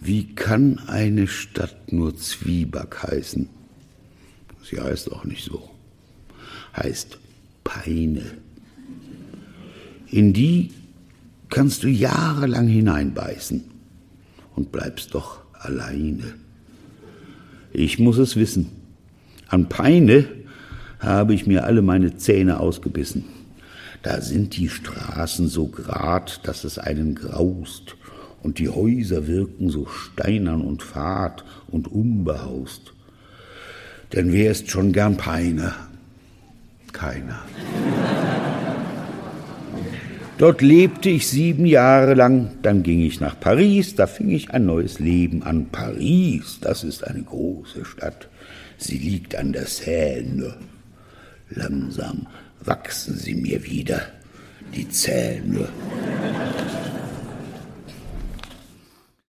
Wie kann eine Stadt nur Zwieback heißen? Sie heißt auch nicht so. Heißt Peine. In die kannst du jahrelang hineinbeißen und bleibst doch alleine. Ich muss es wissen. An Peine habe ich mir alle meine Zähne ausgebissen. Da sind die Straßen so grad, dass es einen graust, und die Häuser wirken so steinern und fad und unbehaust. Denn wer ist schon gern Peine? Keiner. Dort lebte ich 7 Jahre lang, dann ging ich nach Paris, da fing ich ein neues Leben an. Paris, das ist eine große Stadt, sie liegt an der Seine. Langsam wachsen sie mir wieder, die Zähne.